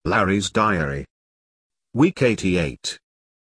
Larry's Diary. Week 88.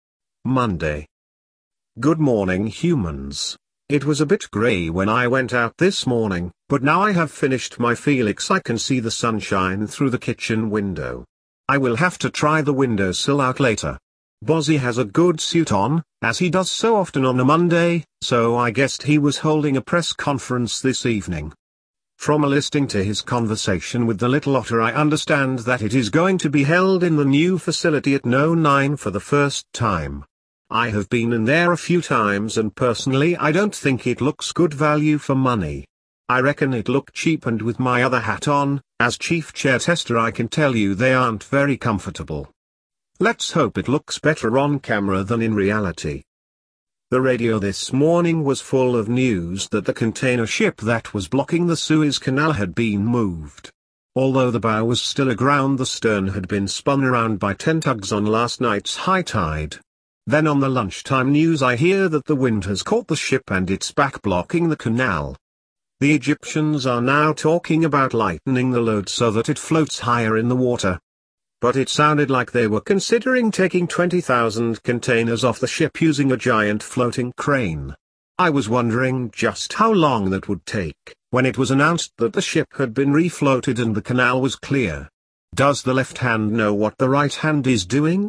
Monday. Good morning, humans. It was a bit grey when I went out this morning, but now I have finished my Felix. I can see the sunshine through the kitchen window. I will have to try the windowsill out later. Bozzy has a good suit on, as he does so often on a Monday, so I guessed he was holding a press conference this evening. From listening to his conversation with the little otter, I understand that it is going to be held in the new facility at No 9 for the first time. I have been in there a few times and personally I don't think it looks good value for money. I reckon it looked cheap, and with my other hat on, as chief chair tester, I can tell you they aren't very comfortable. Let's hope it looks better on camera than in reality. The radio this morning was full of news that the container ship that was blocking the Suez Canal had been moved. Although the bow was still aground, the stern had been spun around by 10 tugs on last night's high tide. Then on the lunchtime news I hear that the wind has caught the ship and it's back blocking the canal. The Egyptians are now talking about lightening the load so that it floats higher in the water. But it sounded like they were considering taking 20,000 containers off the ship using a giant floating crane. I was wondering just how long that would take, when it was announced that the ship had been refloated and the canal was clear. Does the left hand know what the right hand is doing?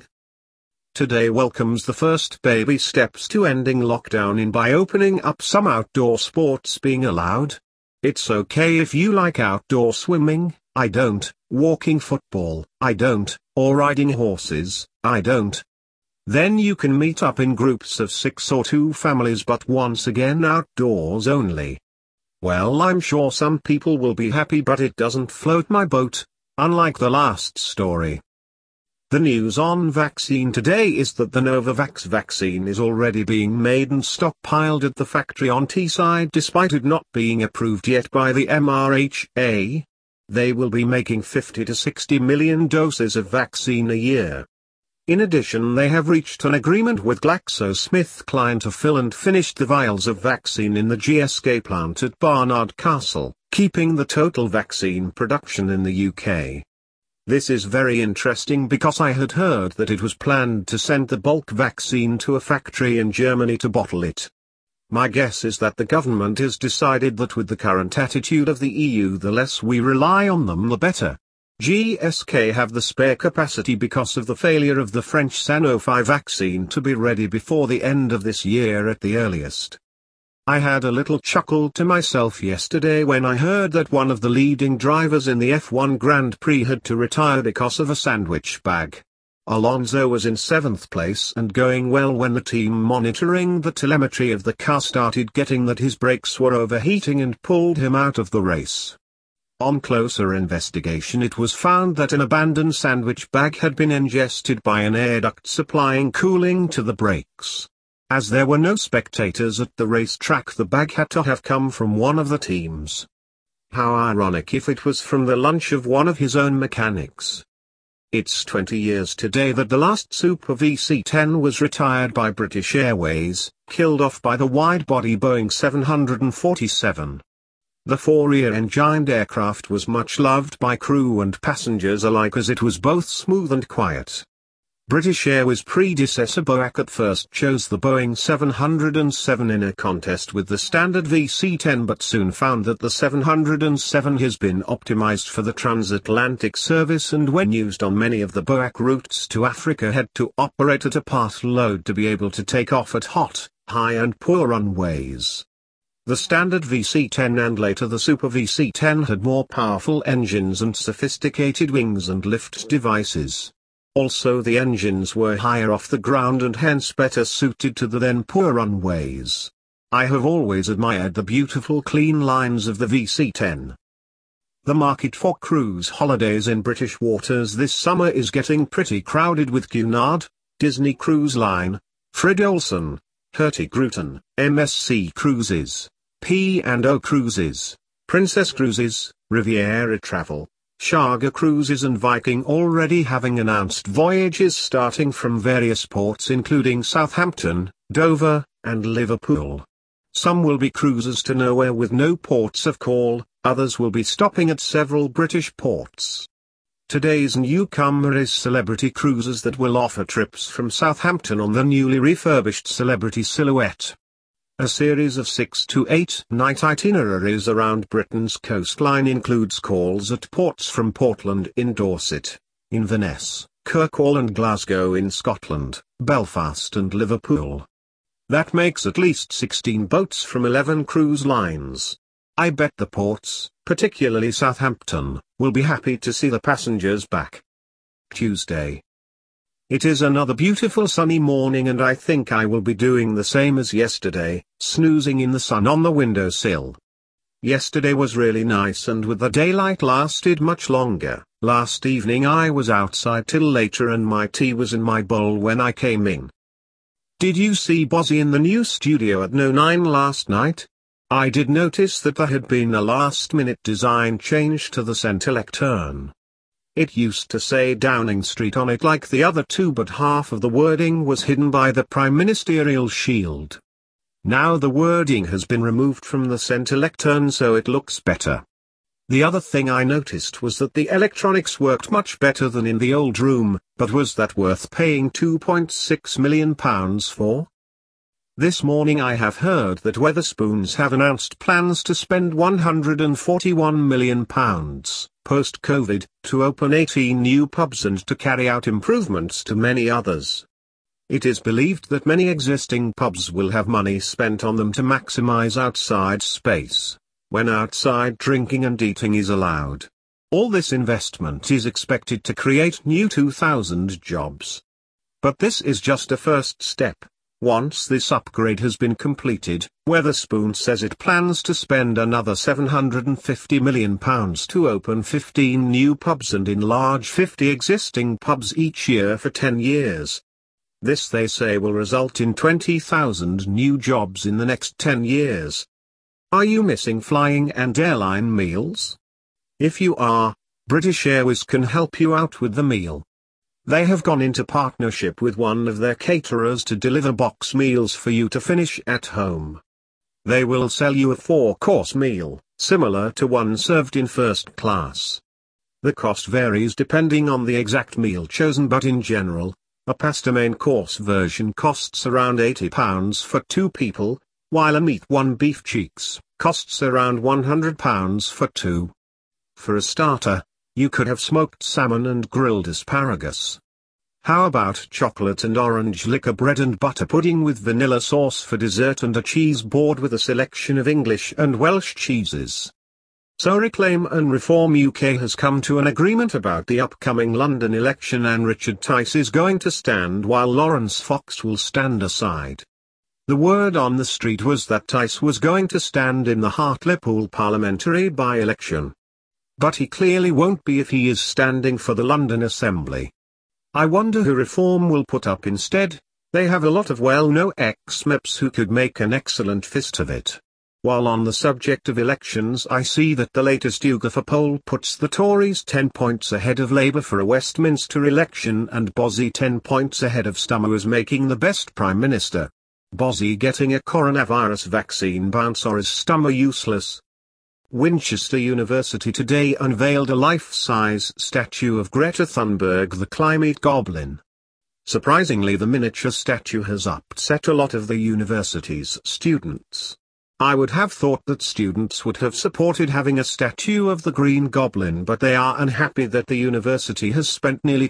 Today welcomes the first baby steps to ending lockdown by opening up some outdoor sports being allowed. It's okay if you like outdoor swimming, I don't, walking football, I don't, or riding horses, I don't. Then you can meet up in groups of 6 or 2 families, but once again outdoors only. Well, I'm sure some people will be happy, but it doesn't float my boat, unlike the last story. The news on vaccine today is that the Novavax vaccine is already being made and stockpiled at the factory on Teesside despite it not being approved yet by the MHRA. They will be making 50 to 60 million doses of vaccine a year. In addition, they have reached an agreement with GlaxoSmithKline to fill and finish the vials of vaccine in the GSK plant at Barnard Castle, keeping the total vaccine production in the UK. This is very interesting because I had heard that it was planned to send the bulk vaccine to a factory in Germany to bottle it. My guess is that the government has decided that with the current attitude of the EU, the less we rely on them the better. GSK have the spare capacity because of the failure of the French Sanofi vaccine to be ready before the end of this year at the earliest. I had a little chuckle to myself yesterday when I heard that one of the leading drivers in the F1 Grand Prix had to retire because of a sandwich bag. Alonso was in 7th place and going well when the team monitoring the telemetry of the car started getting that his brakes were overheating and pulled him out of the race. On closer investigation, it was found that an abandoned sandwich bag had been ingested by an air duct supplying cooling to the brakes. As there were no spectators at the racetrack, the bag had to have come from one of the teams. How ironic if it was from the lunch of one of his own mechanics. It's 20 years today that the last Super VC-10 was retired by British Airways, killed off by the wide-body Boeing 747. The 4-rear-engined aircraft was much loved by crew and passengers alike as it was both smooth and quiet. British Airways predecessor BOAC at first chose the Boeing 707 in a contest with the standard VC-10, but soon found that the 707 has been optimized for the transatlantic service and when used on many of the BOAC routes to Africa had to operate at a part load to be able to take off at hot, high and poor runways. The standard VC-10 and later the Super VC-10 had more powerful engines and sophisticated wings and lift devices. Also, the engines were higher off the ground and hence better suited to the then poor runways. I have always admired the beautiful clean lines of the VC-10. The market for cruise holidays in British waters this summer is getting pretty crowded with Cunard, Disney Cruise Line, Fred Olsen, Hurtigruten, MSC Cruises, P&O Cruises, Princess Cruises, Riviera Travel, Sharga Cruises and Viking already having announced voyages starting from various ports including Southampton, Dover, and Liverpool. Some will be cruises to nowhere with no ports of call, others will be stopping at several British ports. Today's newcomer is Celebrity Cruises that will offer trips from Southampton on the newly refurbished Celebrity Silhouette. A series of 6 to 8 night itineraries around Britain's coastline includes calls at ports from Portland in Dorset, Inverness, Kirkwall and Glasgow in Scotland, Belfast and Liverpool. That makes at least 16 boats from 11 cruise lines. I bet the ports, particularly Southampton, will be happy to see the passengers back. Tuesday. It is another beautiful sunny morning and I think I will be doing the same as yesterday, snoozing in the sun on the windowsill. Yesterday was really nice and with the daylight lasted much longer. Last evening I was outside till later and my tea was in my bowl when I came in. Did you see Bozzy in the new studio at No 9 last night? I did notice that there had been a last-minute design change to the centre lectern. It used to say Downing Street on it like the other two, but half of the wording was hidden by the Prime Ministerial shield. Now the wording has been removed from the centre lectern so it looks better. The other thing I noticed was that the electronics worked much better than in the old room, but was that worth paying £2.6 million for? This morning I have heard that Wetherspoons have announced plans to spend £141 million, post-Covid, to open 18 new pubs and to carry out improvements to many others. It is believed that many existing pubs will have money spent on them to maximise outside space, when outside drinking and eating is allowed. All this investment is expected to create new 2,000 jobs. But this is just a first step. Once this upgrade has been completed, Wetherspoons says it plans to spend another £750 million to open 15 new pubs and enlarge 50 existing pubs each year for 10 years. This they say will result in 20,000 new jobs in the next 10 years. Are you missing flying and airline meals? If you are, British Airways can help you out with the meal. They have gone into partnership with one of their caterers to deliver box meals for you to finish at home. They will sell you a 4-course meal, similar to one served in first class. The cost varies depending on the exact meal chosen, but in general, a pasta main course version costs around £80 for 2 people, while a meat one beef cheeks costs around £100 for 2. For a starter, you could have smoked salmon and grilled asparagus. How about chocolate and orange liquor bread and butter pudding with vanilla sauce for dessert and a cheese board with a selection of English and Welsh cheeses? So Reclaim and Reform UK has come to an agreement about the upcoming London election, and Richard Tice is going to stand while Laurence Fox will stand aside. The word on the street was that Tice was going to stand in the Hartlepool parliamentary by-election. But he clearly won't be if he is standing for the London Assembly. I wonder who Reform will put up instead. They have a lot of well-known ex-MEPs who could make an excellent fist of it. While on the subject of elections, I see that the latest YouGov poll puts the Tories 10 points ahead of Labour for a Westminster election and Bozzy 10 points ahead of Starmer as making the best Prime Minister. Bozzy getting a coronavirus vaccine bounce, or is Starmer useless? Winchester University today unveiled a life-size statue of Greta Thunberg, the climate goblin. Surprisingly, the miniature statue has upset a lot of the university's students. I would have thought that students would have supported having a statue of the Green Goblin, but they are unhappy that the university has spent nearly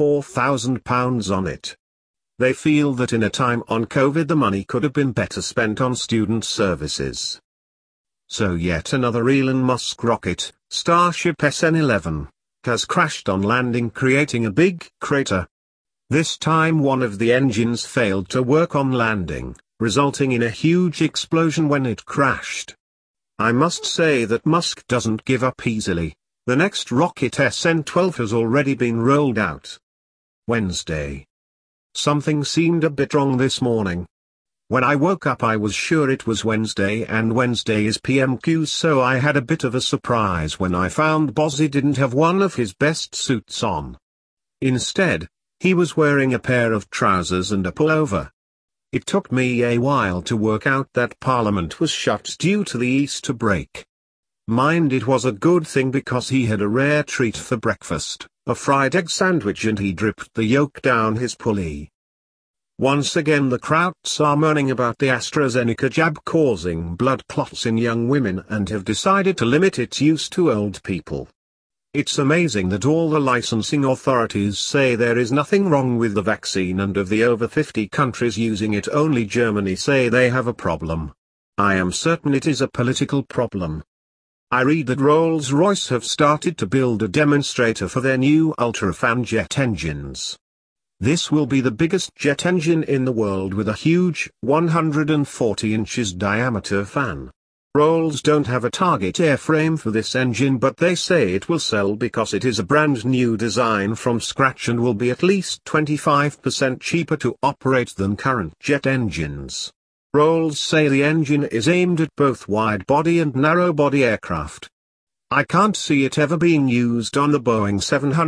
£24,000 on it. They feel that in a time on COVID the money could have been better spent on student services. So yet another Elon Musk rocket, Starship SN11, has crashed on landing, creating a big crater. This time one of the engines failed to work on landing, resulting in a huge explosion when it crashed. I must say that Musk doesn't give up easily. The next rocket, SN12, has already been rolled out. Wednesday. Something seemed a bit wrong this morning. When I woke up I was sure it was Wednesday, and Wednesday is PMQ, so I had a bit of a surprise when I found Bozzy didn't have one of his best suits on. Instead, he was wearing a pair of trousers and a pullover. It took me a while to work out that Parliament was shut due to the Easter break. Mind, it was a good thing because he had a rare treat for breakfast, a fried egg sandwich, and he dripped the yolk down his pulley. Once again the Krauts are moaning about the AstraZeneca jab causing blood clots in young women and have decided to limit its use to old people. It's amazing that all the licensing authorities say there is nothing wrong with the vaccine, and of the over 50 countries using it, only Germany say they have a problem. I am certain it is a political problem. I read that Rolls-Royce have started to build a demonstrator for their new UltraFan jet engines. This will be the biggest jet engine in the world with a huge 140 inches diameter fan. Rolls don't have a target airframe for this engine, but they say it will sell because it is a brand new design from scratch and will be at least 25% cheaper to operate than current jet engines. Rolls say the engine is aimed at both wide-body and narrow-body aircraft. I can't see it ever being used on the Boeing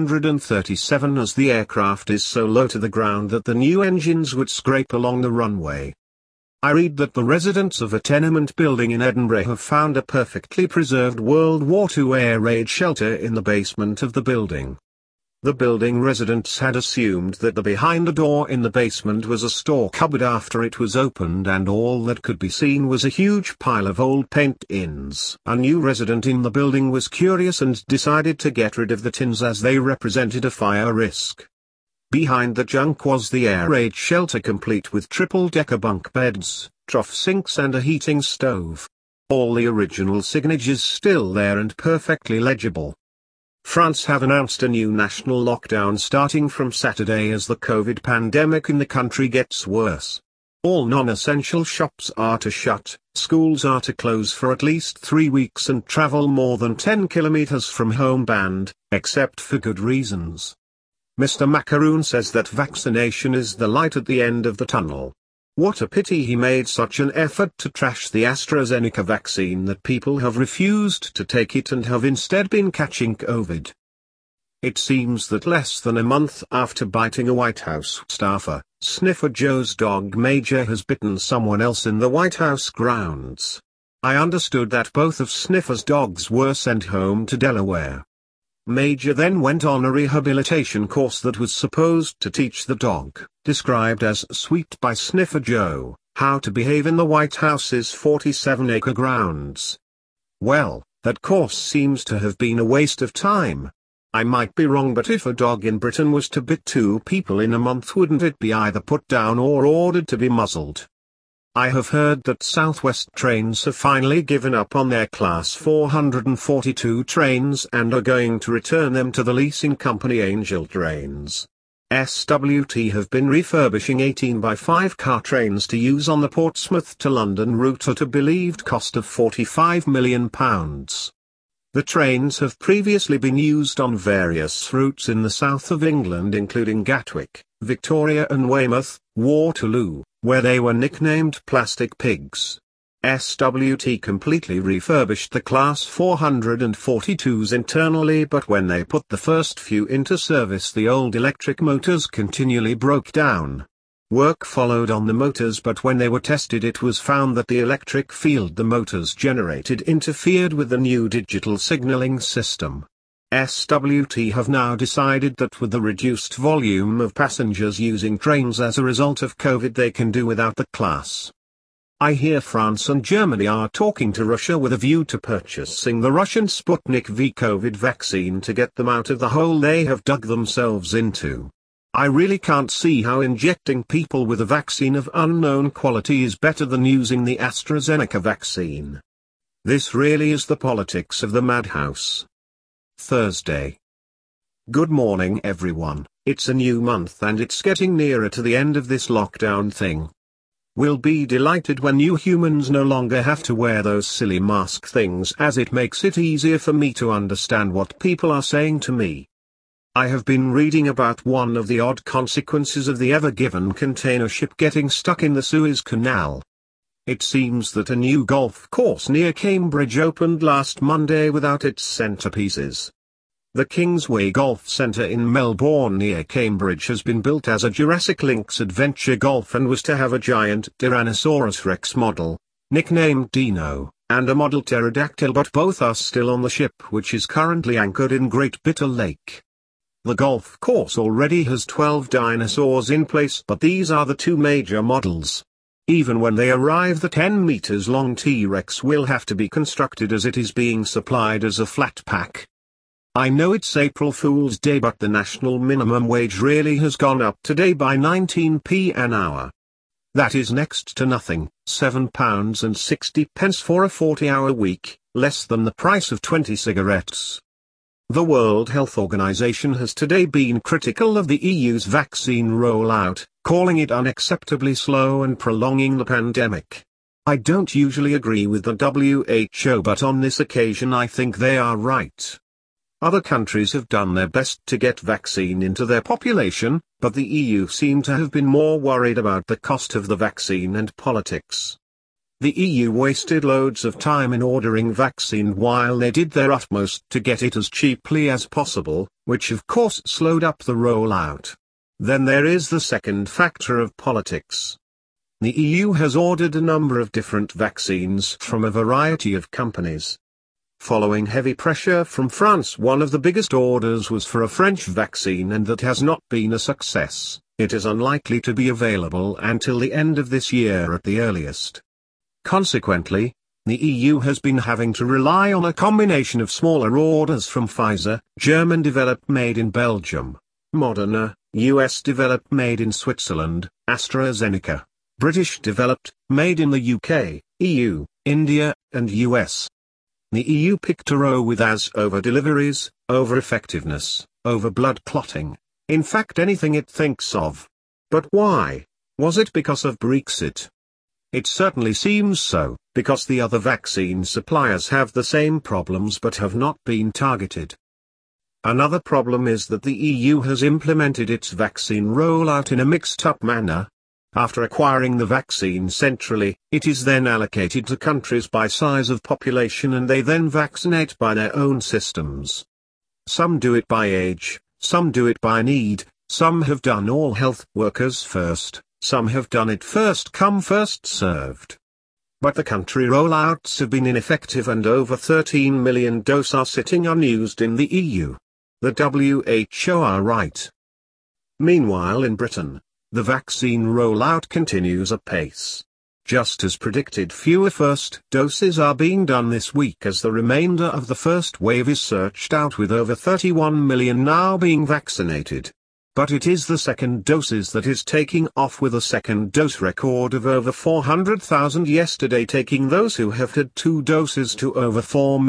737 as the aircraft is so low to the ground that the new engines would scrape along the runway. I read that the residents of a tenement building in Edinburgh have found a perfectly preserved World War II air raid shelter in the basement of the building. The building residents had assumed that the behind a door in the basement was a store cupboard after it was opened, and all that could be seen was a huge pile of old paint tins. A new resident in the building was curious and decided to get rid of the tins as they represented a fire risk. Behind the junk was the air raid shelter, complete with triple-decker bunk beds, trough sinks and a heating stove. All the original signatures still there and perfectly legible. France have announced a new national lockdown starting from Saturday as the COVID pandemic in the country gets worse. All non-essential shops are to shut, schools are to close for at least 3 weeks, and travel more than 10 kilometers from home banned, except for good reasons. Mr. Macaroon says that vaccination is the light at the end of the tunnel. What a pity he made such an effort to trash the AstraZeneca vaccine that people have refused to take it and have instead been catching COVID. It seems that less than a month after biting a White House staffer, Sniffer Joe's dog Major has bitten someone else in the White House grounds. I understood that both of Sniffer's dogs were sent home to Delaware. Major then went on a rehabilitation course that was supposed to teach the dog, described as sweet by Sniffer Joe, how to behave in the White House's 47-acre grounds. Well, that course seems to have been a waste of time. I might be wrong, but if a dog in Britain was to bite 2 people in a month, wouldn't it be either put down or ordered to be muzzled? I have heard that Southwest Trains have finally given up on their Class 442 trains and are going to return them to the leasing company Angel Trains. SWT have been refurbishing 18x5 car trains to use on the Portsmouth to London route at a believed cost of £45 million. The trains have previously been used on various routes in the south of England, including Gatwick, Victoria and Weymouth, Waterloo, where they were nicknamed Plastic Pigs. SWT completely refurbished the Class 442s internally, but when they put the first few into service, the old electric motors continually broke down. Work followed on the motors, but when they were tested it was found that the electric field the motors generated interfered with the new digital signaling system. SWT have now decided that with the reduced volume of passengers using trains as a result of COVID, they can do without the class. I hear France and Germany are talking to Russia with a view to purchasing the Russian Sputnik V COVID vaccine to get them out of the hole they have dug themselves into. I really can't see how injecting people with a vaccine of unknown quality is better than using the AstraZeneca vaccine. This really is the politics of the madhouse. Thursday. Good morning everyone, it's a new month and it's getting nearer to the end of this lockdown thing. We'll be delighted when you humans no longer have to wear those silly mask things, as it makes it easier for me to understand what people are saying to me. I have been reading about one of the odd consequences of the Ever Given container ship getting stuck in the Suez Canal. It seems that a new golf course near Cambridge opened last Monday without its centerpieces. The Kingsway Golf Centre in Melbourne near Cambridge has been built as a Jurassic Links Adventure Golf and was to have a giant Tyrannosaurus Rex model, nicknamed Dino, and a model pterodactyl, but both are still on the ship, which is currently anchored in Great Bitter Lake. The golf course already has 12 dinosaurs in place, but these are the two major models. Even when they arrive, the 10 meters long T-Rex will have to be constructed as it is being supplied as a flat pack. I know it's April Fool's Day, but the national minimum wage really has gone up today by 19p an hour. That is next to nothing, £7.60 for a 40-hour week, less than the price of 20 cigarettes. The World Health Organization has today been critical of the EU's vaccine rollout, calling it unacceptably slow and prolonging the pandemic. I don't usually agree with the WHO, but on this occasion I think they are right. Other countries have done their best to get vaccine into their population, but the EU seem to have been more worried about the cost of the vaccine and politics. The EU wasted loads of time in ordering vaccine while they did their utmost to get it as cheaply as possible, which of course slowed up the rollout. Then there is the second factor of politics. The EU has ordered a number of different vaccines from a variety of companies. Following heavy pressure from France, one of the biggest orders was for a French vaccine, and that has not been a success. It is unlikely to be available until the end of this year at the earliest. Consequently, the EU has been having to rely on a combination of smaller orders from Pfizer, German-developed made in Belgium, Moderna, US-developed made in Switzerland, AstraZeneca, British-developed, made in the UK, EU, India, and US. The EU picked a row with as over-deliveries, over-effectiveness, over-blood clotting, in fact anything it thinks of. But why? Was it because of Brexit? It certainly seems so, because the other vaccine suppliers have the same problems but have not been targeted. Another problem is that the EU has implemented its vaccine rollout in a mixed-up manner. After acquiring the vaccine centrally, it is then allocated to countries by size of population, and they then vaccinate by their own systems. Some do it by age, some do it by need, some have done all health workers first, some have done it first come first served. But the country rollouts have been ineffective, and over 13 million doses are sitting unused in the EU. The WHO are right. Meanwhile, in Britain, the vaccine rollout continues apace. Just as predicted, fewer first doses are being done this week as the remainder of the first wave is searched out, with over 31 million now being vaccinated. But it is the second doses that is taking off, with a second dose record of over 400,000 yesterday, taking those who have had 2 doses to over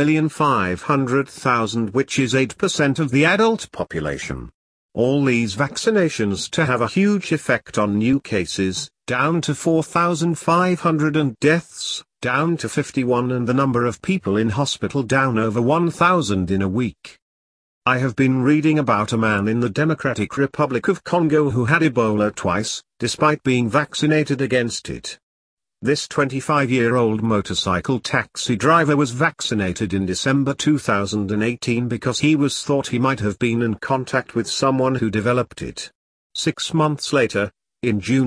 4,500,000, which is 8% of the adult population. All these vaccinations to have a huge effect on new cases, down to 4,500, and deaths, down to 51, and the number of people in hospital down over 1,000 in a week. I have been reading about a man in the Democratic Republic of Congo who had Ebola twice, despite being vaccinated against it. This 25-year-old motorcycle taxi driver was vaccinated in December 2018 because he was thought he might have been in contact with someone who developed it. 6 months later, in June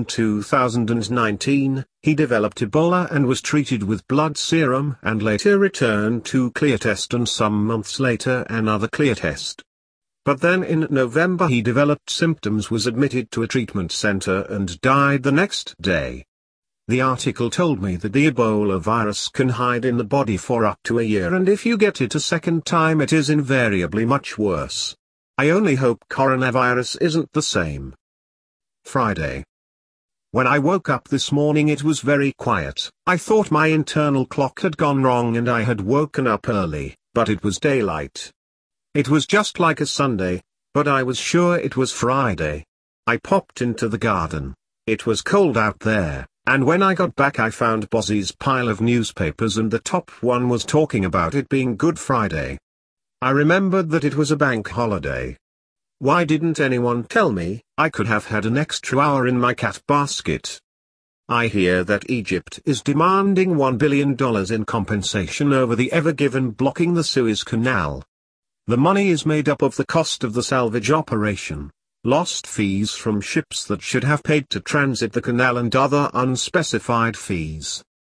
2019, he developed Ebola and was treated with blood serum and later returned to clear test, and some months later another clear test. But then in November he developed symptoms, was admitted to a treatment center, and died the next day. The article told me that the Ebola virus can hide in the body for up to a year, and if you get it a second time it is invariably much worse. I only hope coronavirus isn't the same. Friday. When I woke up this morning it was very quiet. I thought my internal clock had gone wrong and I had woken up early, but it was daylight. It was just like a Sunday, but I was sure it was Friday. I popped into the garden. It was cold out there. And when I got back I found Bozzy's pile of newspapers, and the top one was talking about it being Good Friday. I remembered that it was a bank holiday. Why didn't anyone tell me? I could have had an extra hour in my cat basket. I hear that Egypt is demanding $1 billion in compensation over the Ever Given blocking the Suez Canal. The money is made up of the cost of the salvage operation, lost fees from ships that should have paid to transit the canal, and other unspecified fees.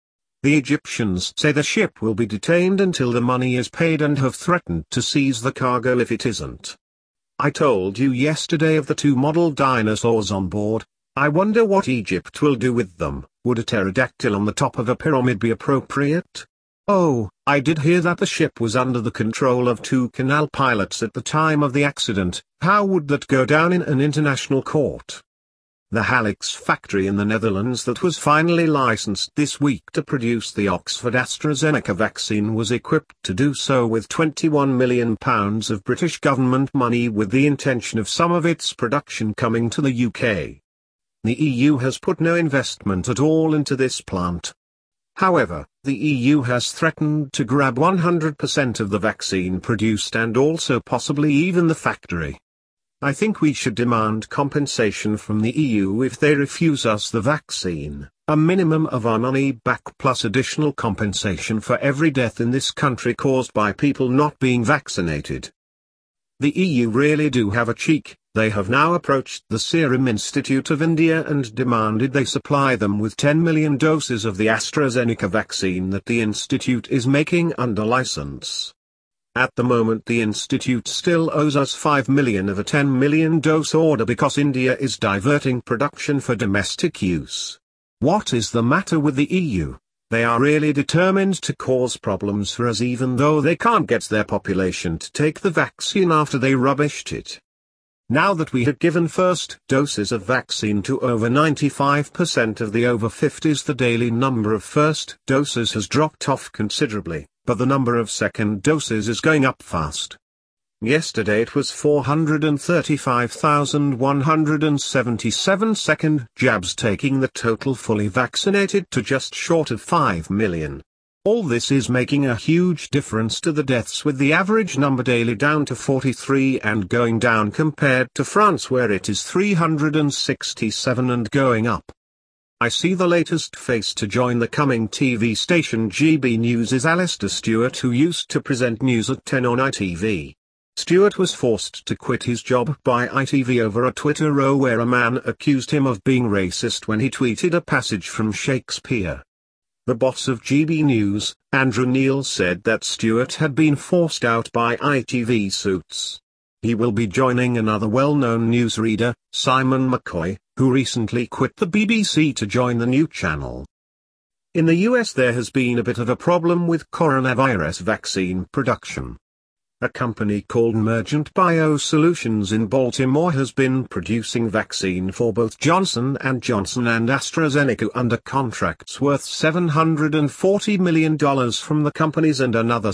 The Egyptians say the ship will be detained until the money is paid and have threatened to seize the cargo if it isn't. I told you yesterday of the 2 model dinosaurs on board. I wonder what Egypt will do with them. Would a pterodactyl on the top of a pyramid be appropriate? Oh, I did hear that the ship was under the control of 2 canal pilots at the time of the accident. How would that go down in an international court? The Halix factory in the Netherlands that was finally licensed this week to produce the Oxford AstraZeneca vaccine was equipped to do so with £21 million of British government money, with the intention of some of its production coming to the UK. The EU has put no investment at all into this plant. However, the EU has threatened to grab 100% of the vaccine produced and also possibly even the factory. I think we should demand compensation from the EU if they refuse us the vaccine, a minimum of our money back plus additional compensation for every death in this country caused by people not being vaccinated. The EU really do have a cheek. They have now approached the Serum Institute of India and demanded they supply them with 10 million doses of the AstraZeneca vaccine that the institute is making under license. At the moment the institute still owes us 5 million of a 10 million dose order because India is diverting production for domestic use. What is the matter with the EU? They are really determined to cause problems for us even though they can't get their population to take the vaccine after they rubbished it. Now that we had given first doses of vaccine to over 95% of the over 50s, the daily number of first doses has dropped off considerably, but the number of second doses is going up fast. Yesterday it was 435,177 second jabs, taking the total fully vaccinated to just short of 5 million. All this is making a huge difference to the deaths, with the average number daily down to 43 and going down compared to France where it is 367 and going up. I see the latest face to join the coming TV station GB News is Alistair Stewart, who used to present news at 10 on ITV. Stewart was forced to quit his job by ITV over a Twitter row where a man accused him of being racist when he tweeted a passage from Shakespeare. The boss of GB News, Andrew Neil, said that Stewart had been forced out by ITV suits. He will be joining another well-known newsreader, Simon McCoy, who recently quit the BBC to join the new channel. In the US there has been a bit of a problem with coronavirus vaccine production. A company called Emergent Biosolutions in Baltimore has been producing vaccine for both Johnson & Johnson and AstraZeneca under contracts worth $740 million from the companies and another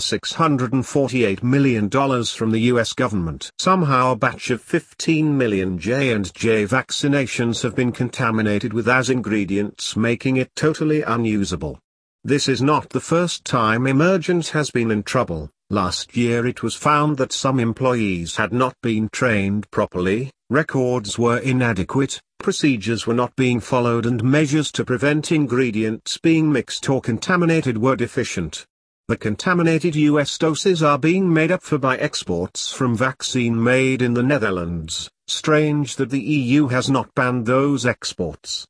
$648 million from the US government. Somehow a batch of 15 million J&J vaccinations have been contaminated with AS ingredients, making it totally unusable. This is not the first time Emergent has been in trouble. Last year it was found that some employees had not been trained properly, records were inadequate, procedures were not being followed and measures to prevent ingredients being mixed or contaminated were deficient. The contaminated US doses are being made up for by exports from vaccine made in the Netherlands. Strange that the EU has not banned those exports.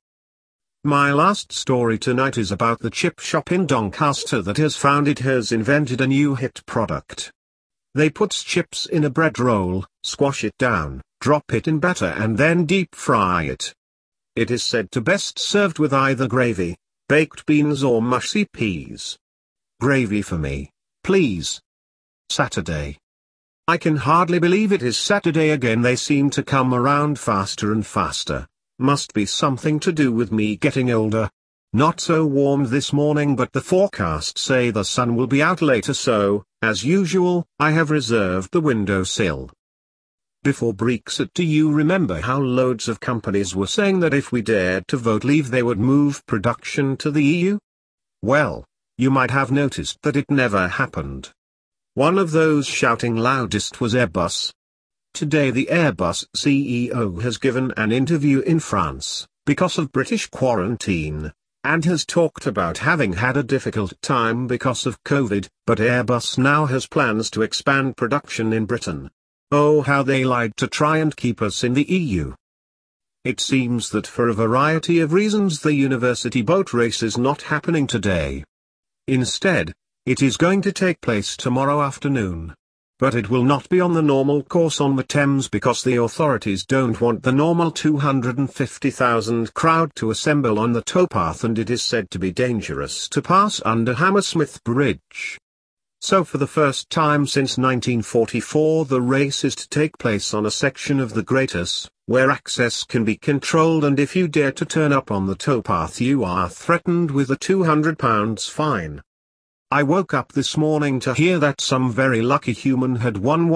My last story tonight is about the chip shop in Doncaster that has found it has invented a new hit product. They put chips in a bread roll, squash it down, drop it in batter and then deep fry it. It is said to best served with either gravy, baked beans or mushy peas. Gravy for me, please. Saturday. I can hardly believe it is Saturday again. They seem to come around faster and faster. Must be something to do with me getting older. Not so warm this morning, but the forecasts say the sun will be out later, so, as usual, I have reserved the windowsill. Before Brexit, do you remember how loads of companies were saying that if we dared to vote leave they would move production to the EU? Well, you might have noticed that it never happened. One of those shouting loudest was Airbus. Today the Airbus CEO has given an interview in France, because of British quarantine, and has talked about having had a difficult time because of COVID, but Airbus now has plans to expand production in Britain. Oh, how they lied to try and keep us in the EU. It seems that for a variety of reasons the university boat race is not happening today. Instead, it is going to take place tomorrow afternoon. But it will not be on the normal course on the Thames because the authorities don't want the normal 250,000 crowd to assemble on the towpath, and it is said to be dangerous to pass under Hammersmith Bridge. So for the first time since 1944 the race is to take place on a section of the Greatus, where access can be controlled, and if you dare to turn up on the towpath you are threatened with a £200 fine. I woke up this morning to hear that some very lucky human had won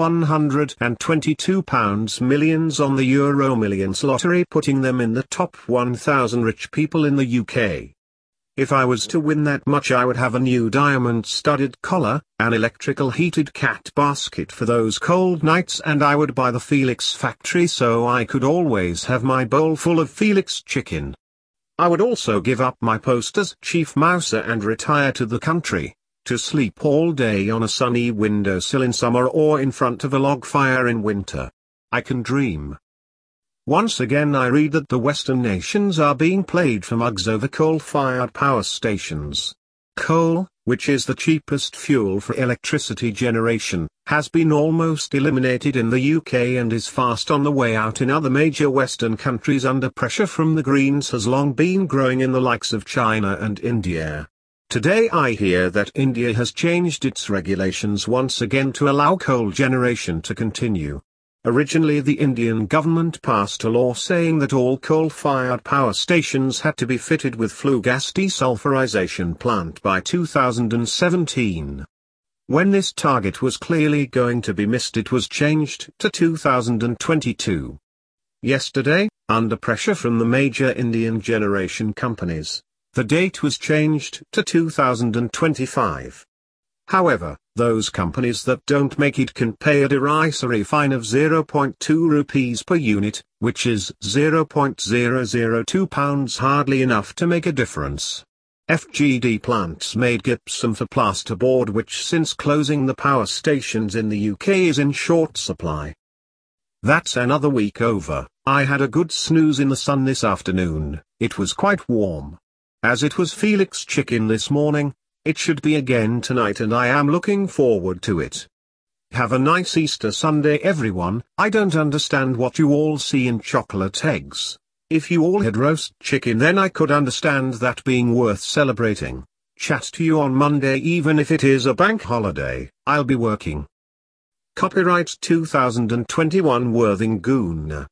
£122 millions on the Euro Millions lottery, putting them in the top 1,000 rich people in the UK. If I was to win that much I would have a new diamond-studded collar, an electrical heated cat basket for those cold nights, and I would buy the Felix factory so I could always have my bowl full of Felix chicken. I would also give up my post as Chief Mouser and retire to the country, to sleep all day on a sunny windowsill in summer or in front of a log fire in winter. I can dream. Once again I read that the Western nations are being played for mugs over coal-fired power stations. Coal, which is the cheapest fuel for electricity generation, has been almost eliminated in the UK and is fast on the way out in other major Western countries under pressure from the Greens has long been growing in the likes of China and India. Today I hear that India has changed its regulations once again to allow coal generation to continue. Originally the Indian government passed a law saying that all coal-fired power stations had to be fitted with flue gas desulfurization plant by 2017. When this target was clearly going to be missed, it was changed to 2022. Yesterday, under pressure from the major Indian generation companies, the date was changed to 2025. However, those companies that don't make it can pay a derisory fine of 0.2 rupees per unit, which is £0.002, hardly enough to make a difference. FGD plants made gypsum for plasterboard, which since closing the power stations in the UK is in short supply. That's another week over. I had a good snooze in the sun this afternoon. It was quite warm. As it was Felix chicken this morning, it should be again tonight, and I am looking forward to it. Have a nice Easter Sunday everyone. I don't understand what you all see in chocolate eggs. If you all had roast chicken then I could understand that being worth celebrating. Chat to you on Monday even if it is a bank holiday. I'll be working. Copyright 2021 Worthing Goon.